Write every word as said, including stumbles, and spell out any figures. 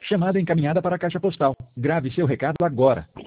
Chamada encaminhada para a caixa postal. Grave seu recado agora.